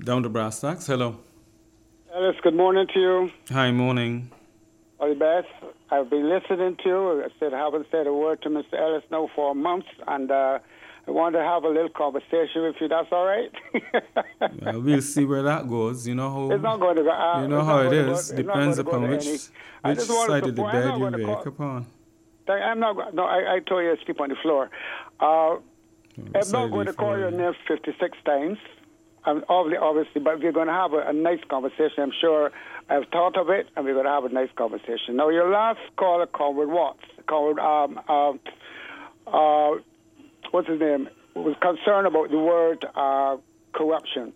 Down to brass tacks. Hello. Ellis, good morning to you. Hi, morning. All the best. I've been listening to you. I haven't said a word to Mr. Ellis now for months, and I want to have a little conversation with you. That's all right? We'll see where that goes. You know how It's not going to go. you know how it is. It's not going Depends to go upon to which any. I just want to side of the support. I'm bed not you going to wake call. upon. I'm not. No, I told you to sleep on the floor. I'm Sorry not going to call for your you. name 56 times. Obviously, but we're going to have a nice conversation. I'm sure I've thought of it, and we're going to have a nice conversation. Now, your last caller, Conrad Watts, what's his name, was concerned about the word corruption.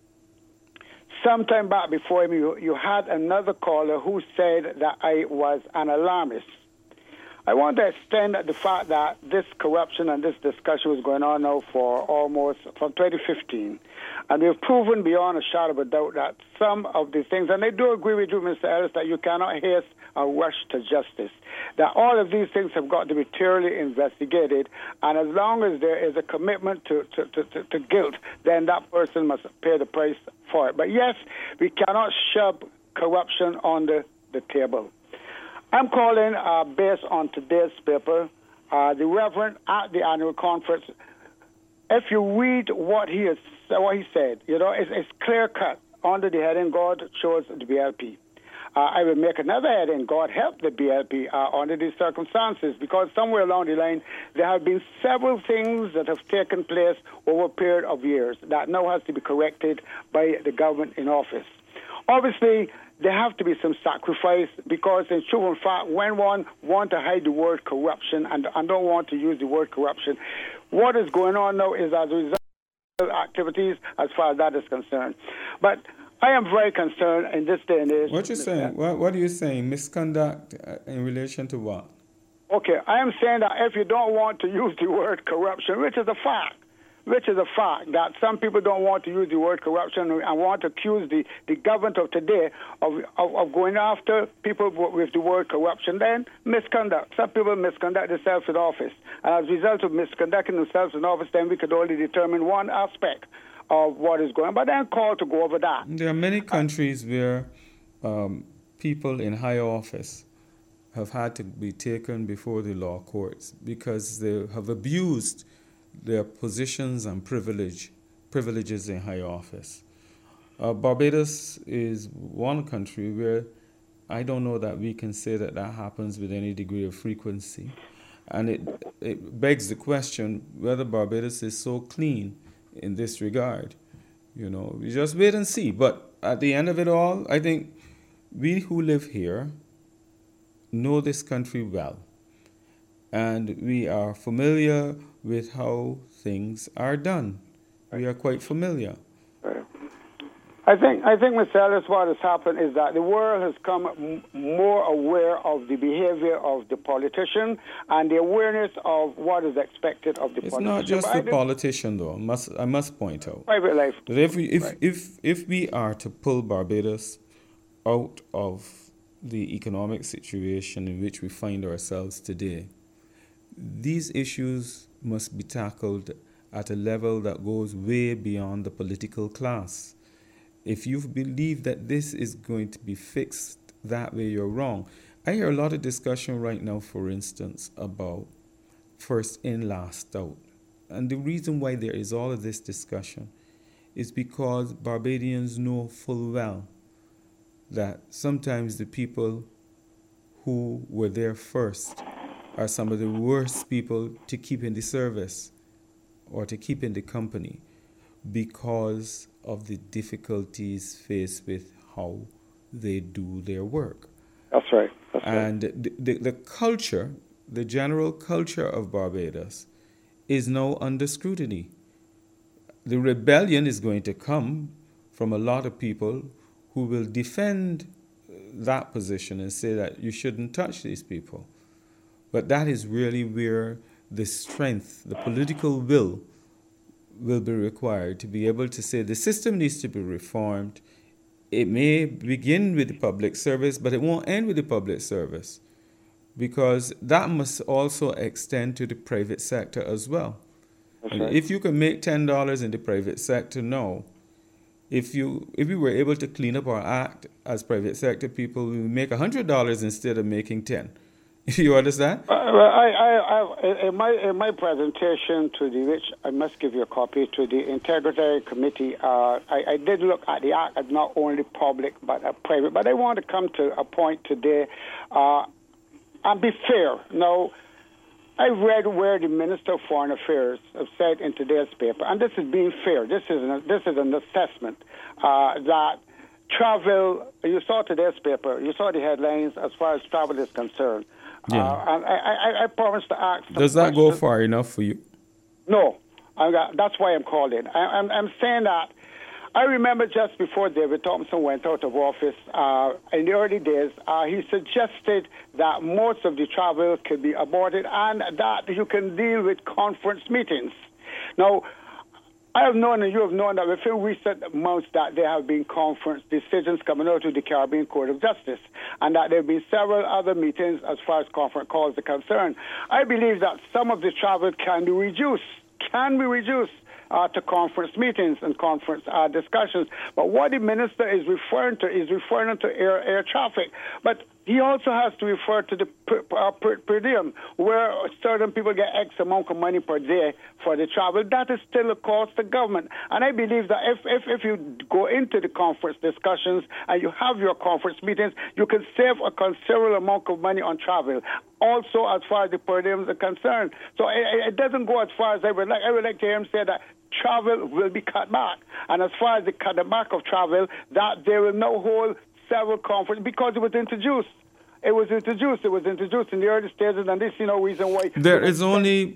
Sometime back before him, you had another caller who said that I was an alarmist. I want to extend the fact that this corruption and this discussion was going on now from 2015. And we've proven beyond a shadow of a doubt that some of these things, and I do agree with you, Mr. Ellis, that you cannot haste or rush to justice, that all of these things have got to be thoroughly investigated, and as long as there is a commitment to guilt, then that person must pay the price for it. But yes, we cannot shove corruption on the table. I'm calling based on today's paper, the Reverend at the annual conference. If you read what he said, it's clear cut under the heading God chose the BLP. I will make another heading, God help the BLP under these circumstances, because somewhere along the line there have been several things that have taken place over a period of years that now has to be corrected by the government in office. Obviously, there have to be some sacrifice, because in truth and fact, when one wants to hide the word corruption and don't want to use the word corruption, what is going on now is as a result of activities as far as that is concerned. But I am very concerned in this day and age. What you're saying? What are you saying? Misconduct in relation to what? Okay, I am saying that if you don't want to use the word corruption, which is a fact, that some people don't want to use the word corruption and want to accuse the government of today of going after people with the word corruption, then misconduct. Some people misconduct themselves in office. And as a result of misconducting themselves in office, then we could only determine one aspect of what is going on, but then call to go over that. There are many countries where people in high office have had to be taken before the law courts because they have abused their positions and privileges in high office. Barbados is one country where I don't know that we can say that happens with any degree of frequency. And it begs the question whether Barbados is so clean in this regard. We just wait and see. But at the end of it all, I think we who live here know this country well. And we are familiar with how things are done. We are quite familiar. I think, Mr. Ellis, what has happened is that the world has come more aware of the behavior of the politician and the awareness of what is expected of the politician. It's not just the politician, though. I must point out. Private life. That if we are to pull Barbados out of the economic situation in which we find ourselves today, these issues must be tackled at a level that goes way beyond the political class. If you believe that this is going to be fixed that way, you're wrong. I hear a lot of discussion right now, for instance, about first in, last out. And the reason why there is all of this discussion is because Barbadians know full well that sometimes the people who were there first are some of the worst people to keep in the service or to keep in the company because of the difficulties faced with how they do their work. That's right. And the culture, the general culture of Barbados is now under scrutiny. The rebellion is going to come from a lot of people who will defend that position and say that you shouldn't touch these people. But that is really where the strength, the political will be required to be able to say the system needs to be reformed. It may begin with the public service, but it won't end with the public service, because that must also extend to the private sector as well. Right. If you can make $10 in the private sector now, If we were able to clean up our act as private sector people, we would make $100 instead of making 10. You understand? In my presentation to which I must give you a copy to the Integrity Committee, I did look at the act as not only public but private. But I want to come to a point today and be fair. Now, I read where the Minister of Foreign Affairs have said in today's paper, and this is being fair. This is an assessment that travel. You saw today's paper. You saw the headlines as far as travel is concerned. Yeah. And I promised to ask. Does that go far enough for you? No, that's why I'm calling. I'm saying that. I remember just before David Thompson went out of office, in the early days, he suggested that most of the travel could be aborted and that you can deal with conference meetings. Now, I have known and you have known that within recent months that there have been conference decisions coming out of the Caribbean Court of Justice and that there have been several other meetings as far as conference calls are concerned. I believe that some of the travel can be reduced to conference meetings and conference discussions. But what the minister is referring to air traffic. But he also has to refer to the per diem, where certain people get X amount of money per day for the travel. That is still a cost to government. And I believe that if you go into the conference discussions and you have your conference meetings, you can save a considerable amount of money on travel. Also, as far as the per diems are concerned. So it doesn't go as far as I would like. I would like to hear him say that travel will be cut back. And as far as the cut back of travel, that they will now hold several conferences because it was introduced. It was introduced in the early stages, and this is no reason why. There's only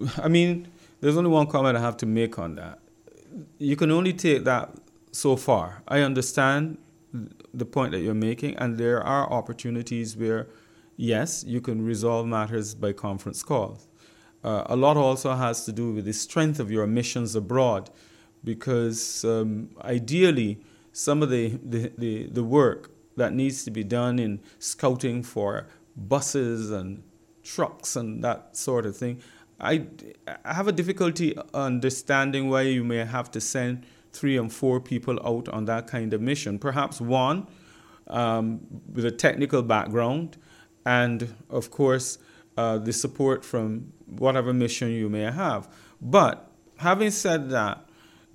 one comment I have to make on that. You can only take that so far. I understand the point that you're making, and there are opportunities where, yes, you can resolve matters by conference calls. A lot also has to do with the strength of your missions abroad, because ideally, some of the work that needs to be done in scouting for buses and trucks and that sort of thing, I have a difficulty understanding why you may have to send 3 and 4 people out on that kind of mission. Perhaps one with a technical background and, of course, the support from whatever mission you may have. But having said that,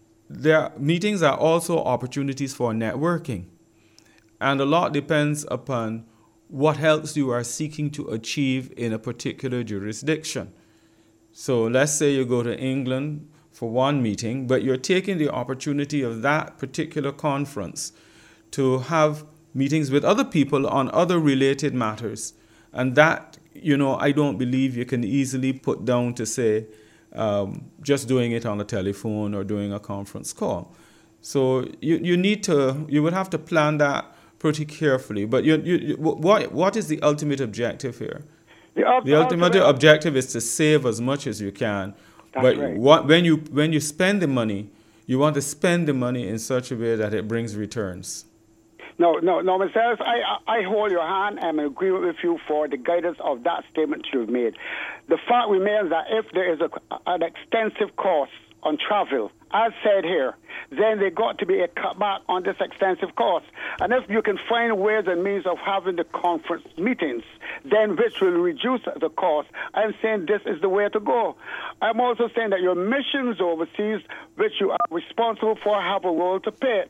meetings are also opportunities for networking. And a lot depends upon what else you are seeking to achieve in a particular jurisdiction. So let's say you go to England for one meeting, but you're taking the opportunity of that particular conference to have meetings with other people on other related matters. And that, I don't believe you can easily put down to say just doing it on a telephone or doing a conference call. So you would have to plan that pretty carefully. But what is the ultimate objective here? The ultimate objective is to save as much as you can. That's right. When you spend the money, you want to spend the money in such a way that it brings returns. No, myself, I hold your hand and agree with you for the guidance of that statement you've made. The fact remains that if there is an extensive cost on travel, as said here, then there got to be a cutback on this extensive cost. And if you can find ways and means of having the conference meetings, then which will reduce the cost, I'm saying this is the way to go. I'm also saying that your missions overseas, which you are responsible for, have a role to play.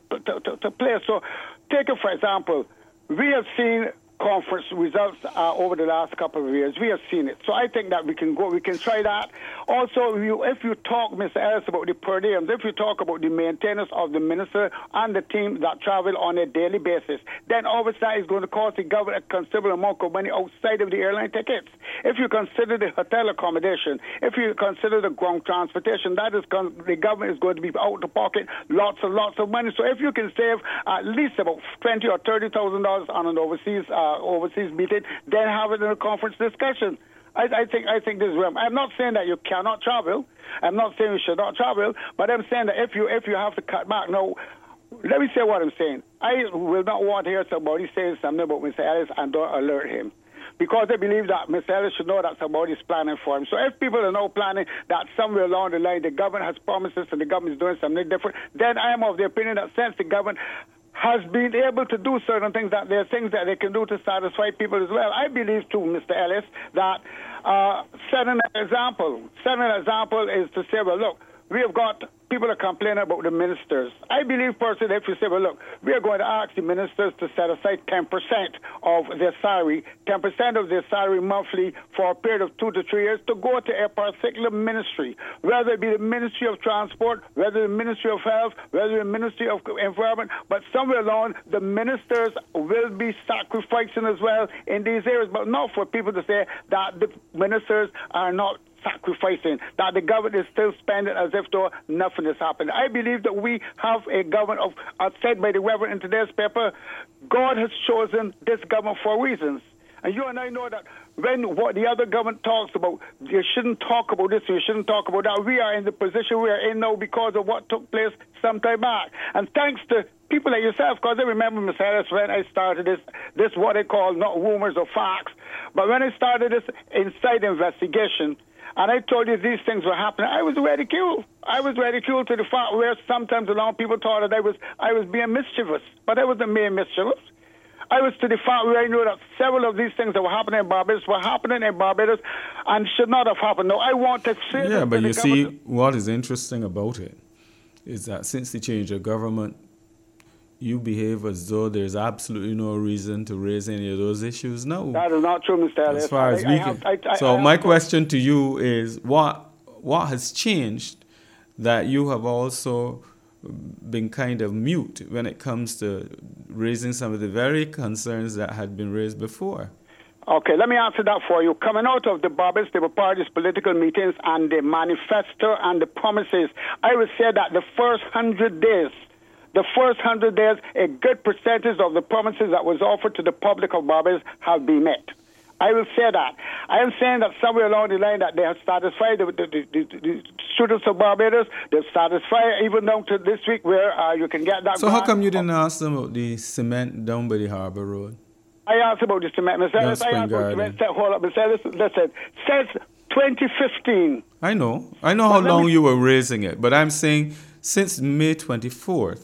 So take it, for example, we have seen conference results over the last couple of years. We have seen it. So I think that we can try that. Also, if you talk, Mr. Ellis, about the per diems, if you talk about the maintenance of the minister and the team that travel on a daily basis, then obviously that is going to cost the government a considerable amount of money outside of the airline tickets. If you consider the hotel accommodation, if you consider the ground transportation, the government is going to be out of pocket lots of money. So if you can save at least about $20,000 or $30,000 on an overseas meeting, then have it in a conference discussion. I think this is wrong. I'm not saying that you cannot travel. I'm not saying you should not travel, but I'm saying that if you have to cut back. Now, let me say what I'm saying. I will not want to hear somebody saying something about Mr. Ellis and don't alert him. because they believe that Mr. Ellis should know that somebody is planning for him. So if people are now planning that somewhere along the line the government has promises and the government is doing something different, then I am of the opinion that since the government has been able to do certain things, that there are things that they can do to satisfy people as well. I believe too, Mr. Ellis, that setting an example is to say, well, look, we have got people are complaining about the ministers. I believe personally, if you say, well, look, we are going to ask the ministers to set aside 10% of their salary, 10% of their salary monthly for a period of 2 to 3 years to go to a particular ministry, whether it be the Ministry of Transport, whether the Ministry of Health, whether the Ministry of Environment, but somewhere along the ministers will be sacrificing as well in these areas, but not for people to say that the ministers are not sacrificing, that the government is still spending as if though nothing has happened. I believe that we have a government of, as said by the Reverend in today's paper, God has chosen this government for reasons. And you and I know that when what the other government talks about, you shouldn't talk about this, you shouldn't talk about that. We are in the position we are in now because of what took place some time back. And thanks to people like yourself, because I remember, Ms. Harris, when I started this what I call not rumors or facts, but when I started this inside investigation, and I told you these things were happening, I was ridiculed. I was ridiculed to the fact where sometimes along people thought that I was being mischievous, but I wasn't being mischievous. I was to the fact where I knew that several of these things that were happening in Barbados and should not have happened. Now, I want to say yeah, but you see, what is interesting about it is that since the change of government, you behave as though there's absolutely no reason to raise any of those issues now. That is not true, Mr. Ellis. As far as we can. So my question to you is, what has changed that you have also been kind of mute when it comes to raising some of the very concerns that had been raised before? Okay, let me answer that for you. Coming out of the Barbados Labour Party's political meetings and the manifesto and the promises, I would say that the first 100 days, a good percentage of the promises that was offered to the public of Barbados have been met. I will say that. I am saying that somewhere along the line that they have satisfied the students of Barbados. They've satisfied even down to this week where you can get that. So how come you didn't ask them about the cement down by the Harbour Road? I asked about the cement. Hold up, listen. Since 2015. I know how long you were raising it, but I'm saying since May 24th,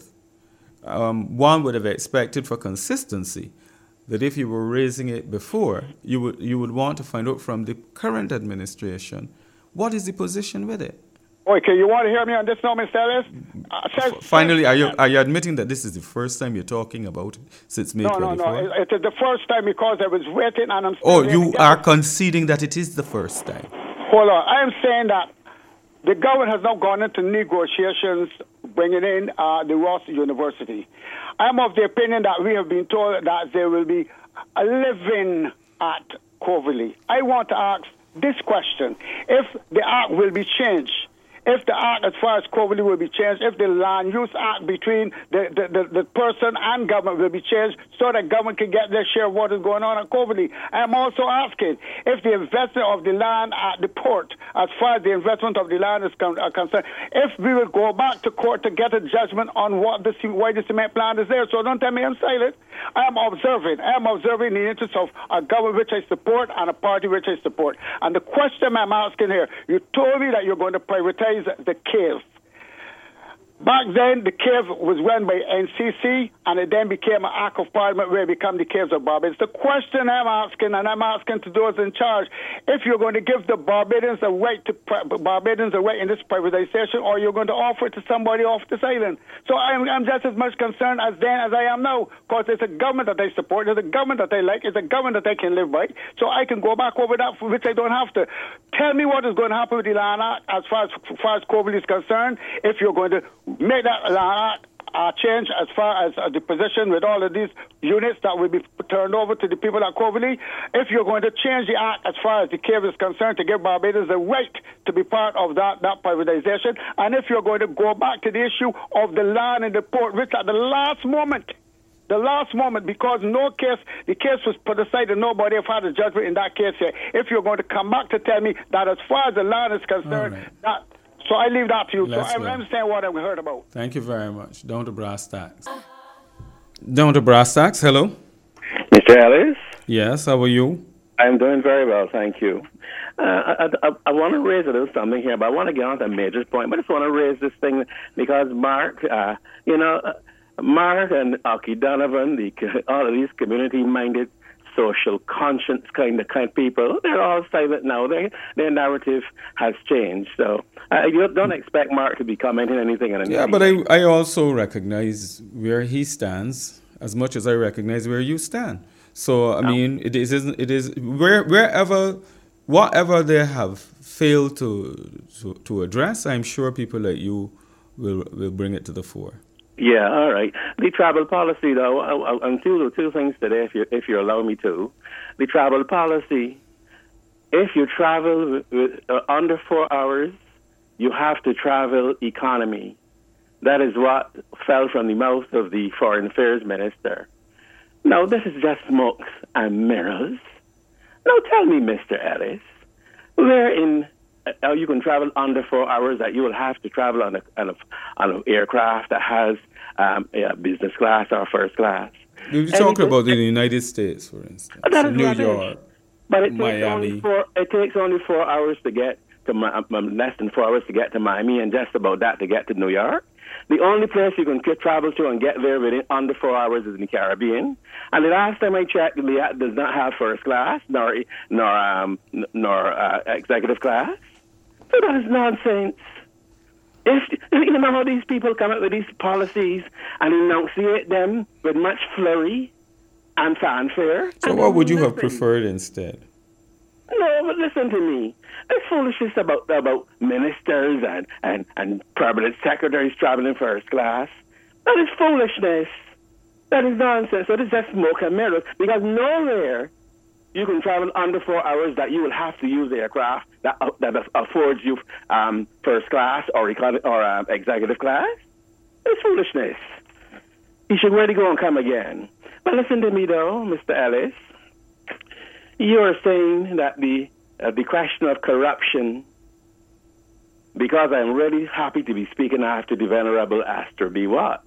one would have expected for consistency that if you were raising it before, you would want to find out from the current administration what is the position with it. Okay, you want to hear me on this now, Mr. Ellis? Finally, are you admitting that this is the first time you're talking about it since May 24th? No. It is the first time because I was waiting and I'm still Oh, you are conceding that it is the first time? Hold on. I am saying that the government has now gone into negotiations bringing in the Ross University. I'm of the opinion that we have been told that there will be a living at Coverley. I want to ask this question. If the act will be changed, if the act as far as Coverley will be changed, if the land use act between the person and government will be changed so that government can get their share of what is going on at Coverley. I'm also asking if the investment of the land at the port, as far as the investment of the land is concerned, if we will go back to court to get a judgment on why the cement plant is there. So don't tell me I'm silent. I'm observing the interests of a government which I support and a party which I support. And the question I'm asking here, you told me that you're going to privatize the cave. Back then, the cave was run by NCC, and it then became an act of parliament where it became the caves of Barbados. The question I'm asking, and I'm asking to those in charge, if you're going to give the Barbadians a right in this privatization, or you're going to offer it to somebody off this island. So I'm just as much concerned as then as I am now, because it's a government that I support, it's a government that I like, it's a government that I can live by. So I can go back over that, for which I don't have to. Tell me what is going to happen with the land act as far as Coverley is concerned, if you're going to make that change as far as the position with all of these units that will be turned over to the people at Coverley. If you're going to change the act as far as the cave is concerned to give Barbados the right to be part of that privatization, and if you're going to go back to the issue of the land in the port, which at the last moment, because the case was put aside and nobody have had a judgment in that case here. If you're going to come back to tell me that as far as the land is concerned, so I leave that to you. So I understand what I heard about. Thank you very much. Down to brass tacks. Down to brass tacks. Hello. Mr. Ellis? Yes, how are you? I'm doing very well, thank you. I want to raise a little something here, but I want to get on to a major point. But I just want to raise this thing because Mark, Mark and Aki Donovan, all of these community-minded, social conscience kind of people, they're all silent now. Their narrative has changed. So you don't expect Mark to be commenting anything. Yeah, but I also recognize where he stands as much as I recognize where you stand. So I mean, it is whatever they have failed to address, I'm sure people like you will bring it to the fore. Yeah, all right. The travel policy, though, I'll do two things today, if you allow me to. The travel policy, if you travel under 4 hours, you have to travel economy. That is what fell from the mouth of the Foreign Affairs Minister. Now, this is just smoke and mirrors. Now, tell me, Mr. Ellis, where in you can travel under 4 hours that you will have to travel on an aircraft that has business class or first class. You're talking about the United States, for instance, New York, but it Miami. Takes only 4 hours to get to less than 4 hours to get to Miami, and just about that to get to New York. The only place you can travel to and get there within under 4 hours is in the Caribbean. And the last time I checked, it does not have first class nor executive class. So that is nonsense. If you know how these people come up with these policies and enunciate them with much flurry and fanfare. So what would you have preferred instead? No, but listen to me. There's foolishness about ministers and permanent secretaries traveling first class. That is foolishness. That is nonsense. So this is just smoke and mirrors. Because nowhere you can travel under 4 hours that you will have to use the aircraft that affords you first class or executive class. It's foolishness. You should really go and come again. But listen to me, though, Mr. Ellis. You are saying that the question of corruption, because I'm really happy to be speaking after the Venerable Astor B. Watts.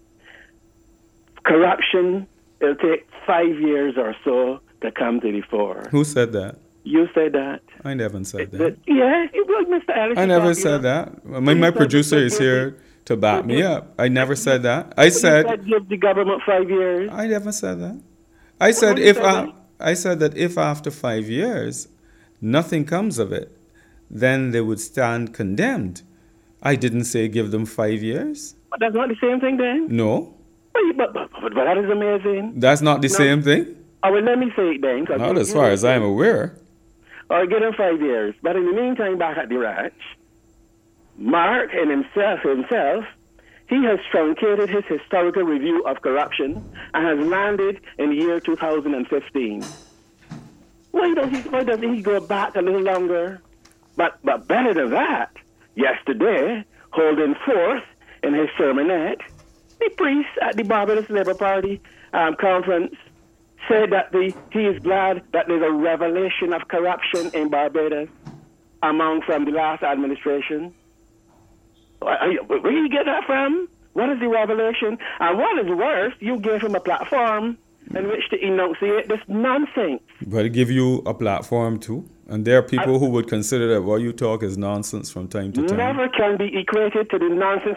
Corruption, it'll take 5 years or so to come to the fore. Who said that? You said that. I never said that. Yeah, Mr. Ellis. I never said that. My producer is here to back me up. I never said that. I said give the government 5 years. I never said that. I said that if after 5 years nothing comes of it, then they would stand condemned. I didn't say give them 5 years. But that's not the same thing then? No. But that is amazing. That's not the same thing? Oh, well, let me say it then. Not as far as I'm aware. Or give them 5 years. But in the meantime, back at the ranch, Mark and himself, he has truncated his historical review of corruption and has landed in the year 2015. Why doesn't he go back a little longer? But better than that, yesterday, holding forth in his sermonette, the priest at the Barbados Labour Party conference said that he is glad that there's a revelation of corruption in Barbados from the last administration. Where do you get that from? What is the revelation? And what is worse, you gave him a platform in which to enunciate this nonsense. But I give you a platform too. And there are people who would consider that what you talk is nonsense from time to time. Never can be equated to the nonsense.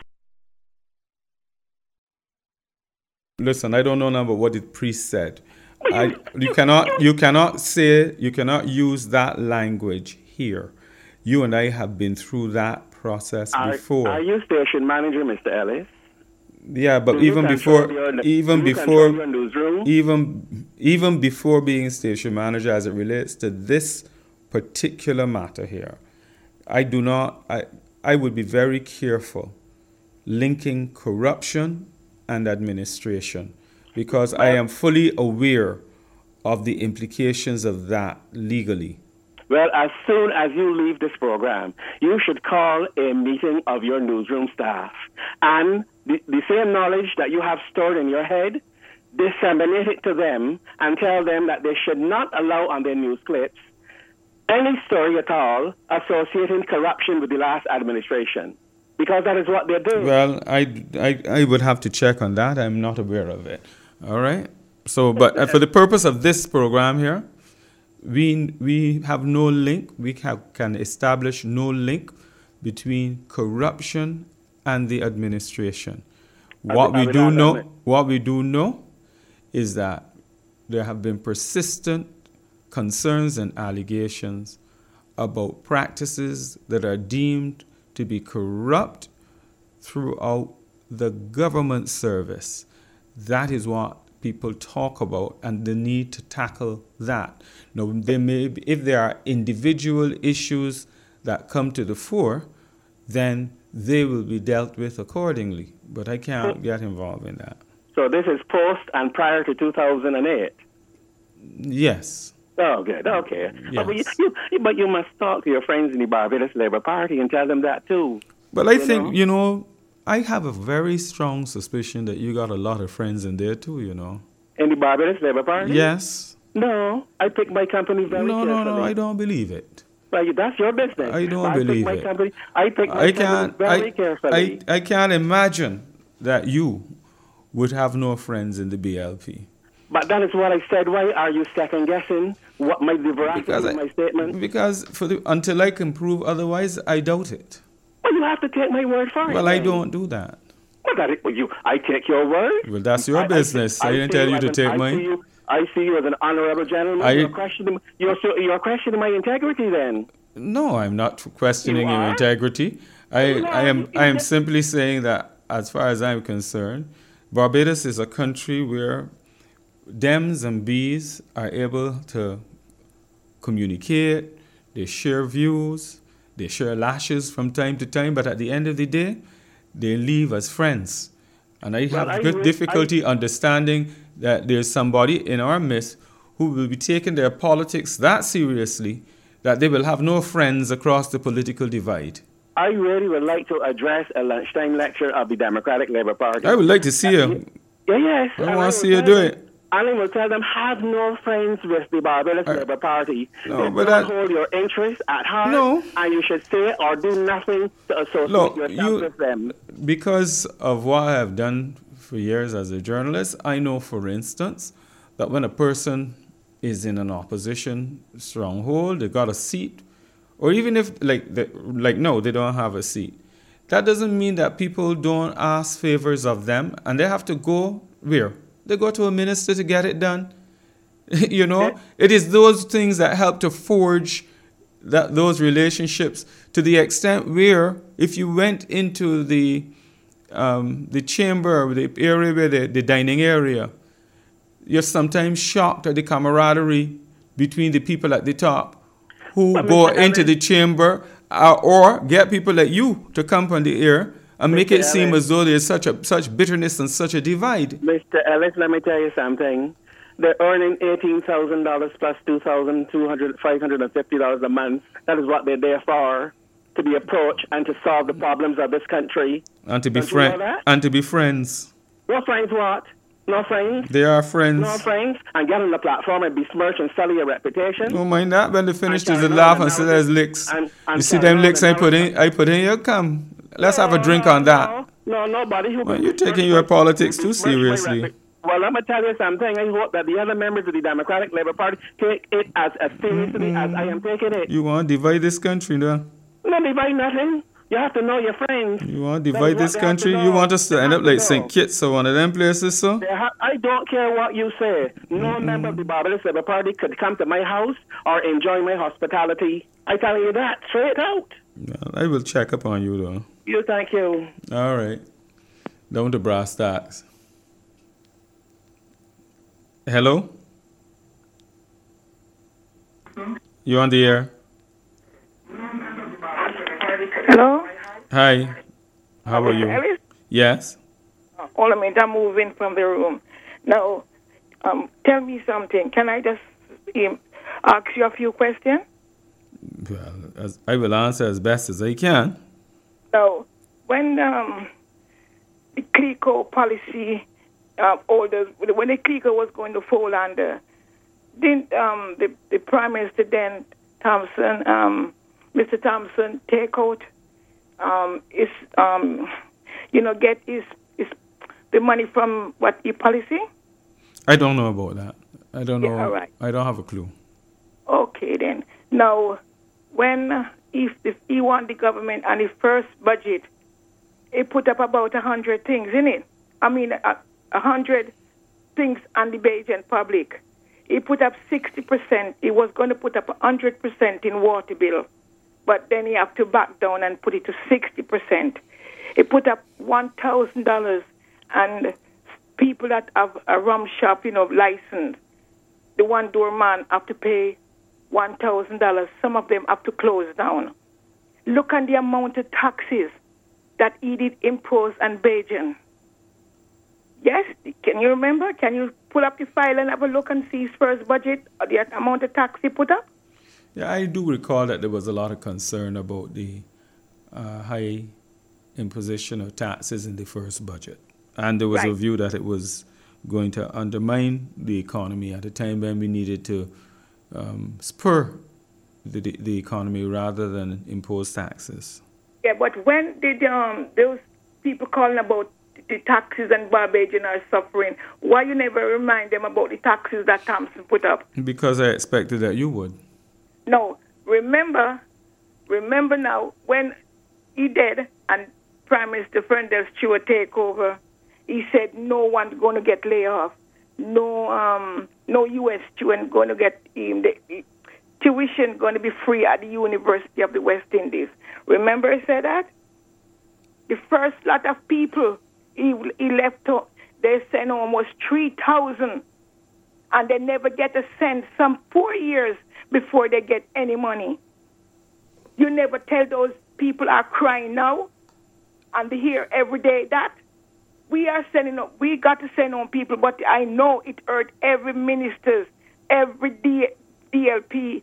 Listen, I don't know now what the priest said. You cannot use that language here. You and I have been through that process before. Are you station manager, Mr. Ellis? Yeah, but even before being station manager, as it relates to this particular matter here, I would be very careful linking corruption and administration, because I am fully aware of the implications of that legally. Well, as soon as you leave this program, you should call a meeting of your newsroom staff. And the same knowledge that you have stored in your head, disseminate it to them and tell them that they should not allow on their news clips any story at all associating corruption with the last administration. Because that is what they're doing. Well, I would have to check on that. I'm not aware of it. All right? So, but for the purpose of this program here, we have no link. Can establish no link between corruption and the administration. What we do know is that there have been persistent concerns and allegations about practices that are deemed to be corrupt throughout the government service. That is what people talk about, and the need to tackle that. Now, if there are individual issues that come to the fore, then they will be dealt with accordingly. But I can't get involved in that. So this is post and prior to 2008? Yes. Oh, good. Okay. Yes. But you must talk to your friends in the Barbados Labour Party and tell them that too. But I think, I have a very strong suspicion that you got a lot of friends in there too, In the Barbados Labour Party? Yes. No, I pick my company very carefully. No, I don't believe it. Well, that's your business. I don't believe it. I pick my company very carefully. I can't imagine that you would have no friends in the BLP. But that is what I said. Why are you second guessing what might be veracity of my statement? Because until I can prove otherwise, I doubt it. Well, you have to take my word for it. Well, I don't do that. I take your word. Well, that's your business. I didn't tell you to take mine. I see you as an honorable gentleman. You're questioning my integrity then. No, I'm not questioning your integrity. I am simply saying that, as far as I'm concerned, Barbados is a country where Dems and Bs are able to communicate, they share views, they share lashes from time to time, but at the end of the day, they leave as friends. And I have good difficulty understanding that there's somebody in our midst who will be taking their politics that seriously that they will have no friends across the political divide. I really would like to address a lunchtime lecture of the Democratic Labour Party. I would like to see you. Yes. I want to see you do it. And I will tell them, have no friends with the Barbados Labour Party. No, but don't hold your interests at heart. No. And you should say or do nothing to associate yourself with them. Because of what I have done for years as a journalist, I know, for instance, that when a person is in an opposition stronghold, they got a seat, or even if, no, they don't have a seat, that doesn't mean that people don't ask favors of them, and they have to go where? They go to a minister to get it done. It is those things that help to forge those relationships to the extent where if you went into the chamber, the area where the dining area, you're sometimes shocked at the camaraderie between the people at the top who go into the chamber or get people like you to come on the air and make it seem as though there's such bitterness and such a divide. Mr. Ellis, let me tell you something. They're earning $18,000 plus $550 a month. That is what they're there for, to be approached and to solve the problems of this country. And to be friends. And to be friends. No friends what? No friends? They are friends. No friends? And get on the platform and besmirch and sell your reputation? Don't mind that. When they finish, there's a laugh and say there's licks. You see them licks I put in, you come. Let's have a drink on that. No, nobody. You're taking your politics too seriously. Well, I'm going to tell you something. I hope that the other members of the Democratic Labour Party take it as seriously as I am taking it. You want to divide this country, no? No, divide nothing. You have to know your friends. You want to divide this country? You want us to end up like St. Kitts or one of them places, so? I don't care what you say. No member of the Barbados Labour Party could come to my house or enjoy my hospitality. I tell you that straight out. Well, I will check up on you, though. Thank you. All right. Down to brass tacks. Hello? You on the air? Hello? Hi. How are you? Alice? Yes. Hold a minute, I'm moving from the room. Now, tell me something. Can I just ask you a few questions? Well, I will answer as best as I can. Now, when the CLECO policy orders, when the CLECO was going to fall under, didn't the Prime Minister then, Thompson, Mr. Thompson, take out get his the money from what the policy? I don't know about that. I don't know. Yeah, all right. I don't have a clue. Okay, then. Now, if he won the government and his first budget, he put up about 100 things in it. I mean, 100 things on the Bajan public. He put up 60%. He was going to put up 100% in water bill, but then he have to back down and put it to 60%. He put up $1,000, and people that have a rum shop, license, the one doorman have to pay $1,000. Some of them have to close down. Look at the amount of taxes that he did impose on Bajan. Yes, can you remember? Can you pull up the file and have a look and see his first budget, or the amount of tax he put up? Yeah, I do recall that there was a lot of concern about the high imposition of taxes in the first budget. And there was a view that it was going to undermine the economy at a time when we needed to spur the economy rather than impose taxes. Yeah, but when did those people calling about the taxes and Barbadians are suffering, why you never remind them about the taxes that Thompson put up? Because I expected that you would. No, remember now, when he did and Prime Minister Ferndale Stewart take over, he said no one's going to get laid off. No U.S. student going to get the tuition going to be free at the University of the West Indies. Remember he said that? The first lot of people he left, they sent almost 3,000, and they never get a cent, some 4 years before they get any money. You never tell those people are crying now, and they hear every day that. We got to send on people, but I know it hurt every ministers, every BLP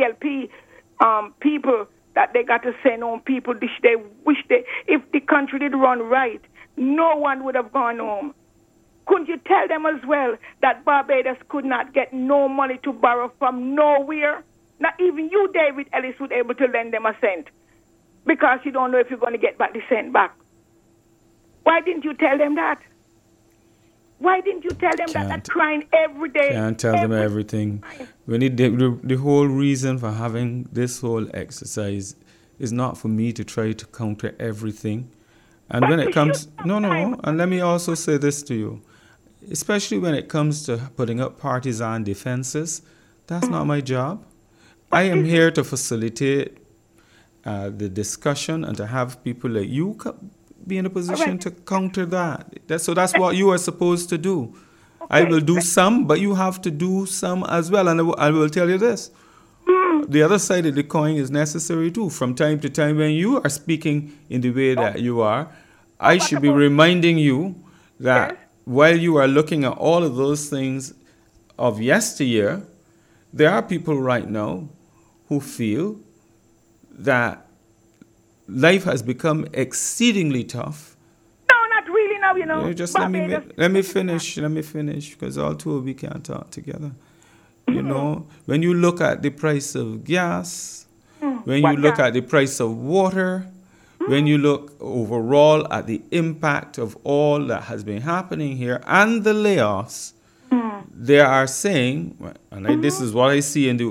people that they got to send on people. They wish if the country did run right, no one would have gone home. Couldn't you tell them as well that Barbados could not get no money to borrow from nowhere? Not even you, David Ellis, would be able to lend them a cent because you don't know if you're going to get back the cent back. Why didn't you tell them that? Why didn't you tell them that they're crying every day? Can't tell them everything. We need the whole reason for having this whole exercise is not for me to try to counter everything. And but when it comes, and let me also say this to you, especially when it comes to putting up partisan defenses, that's not my job. I am here to facilitate the discussion and to have people like you be in a position to counter that. So that's what you are supposed to do. Okay. I will do some, but you have to do some as well. And I will tell you this. The other side of the coin is necessary too. From time to time when you are speaking in the way that you are, I should be reminding you that while you are looking at all of those things of yesteryear, there are people right now who feel that life has become exceedingly tough. No, not really now, Just let me finish, because all two of we can't talk together. When you look at the price of gas, when you look at the price of water, when you look overall at the impact of all that has been happening here and the layoffs, they are saying, and this is what I see in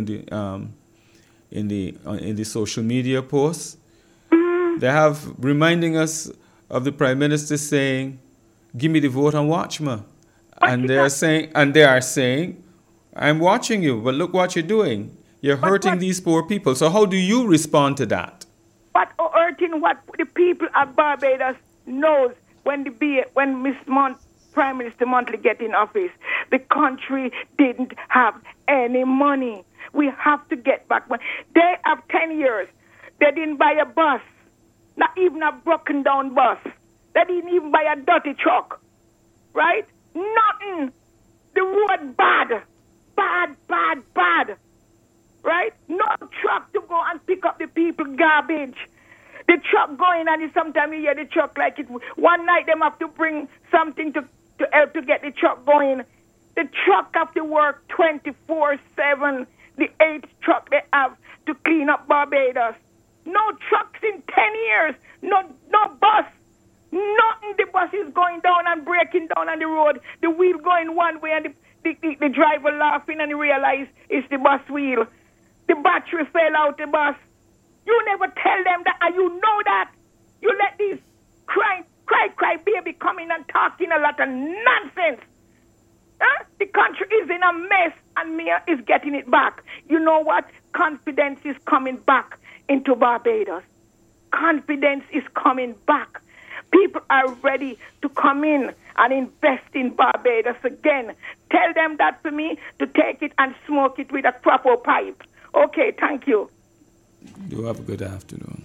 the social media posts. They have reminding us of the Prime Minister saying, "Give me the vote and watch me," and they are saying, "I'm watching you, but look what you're doing. You're hurting these poor people." So how do you respond to that? But hurting what the people of Barbados knows when Prime Minister Montley get in office, the country didn't have any money. We have to get back money. They have 10 years. They didn't buy a bus. Not even a broken down bus. They didn't even buy a dirty truck. Right? Nothing. The road bad. Bad. Right? No truck to go and pick up the people garbage. The truck going and sometimes you hear the truck like it. One night them have to bring something to help to get the truck going. The truck have to work 24/7. The 8th truck they have to clean up Barbados. No trucks in 10 years. No bus. Nothing. The bus is going down and breaking down on the road. The wheel going one way and the driver laughing and he realize it's the bus wheel. The battery fell out the bus. You never tell them that, and you know that. You let these cry baby come in and talking a lot of nonsense. The country is in a mess, and Mia is getting it back. You know what? Confidence is coming back into Barbados. Confidence is coming back. People are ready to come in and invest in Barbados again. Tell them that for me to take it and smoke it with a proper pipe. Okay, thank you. You have a good afternoon.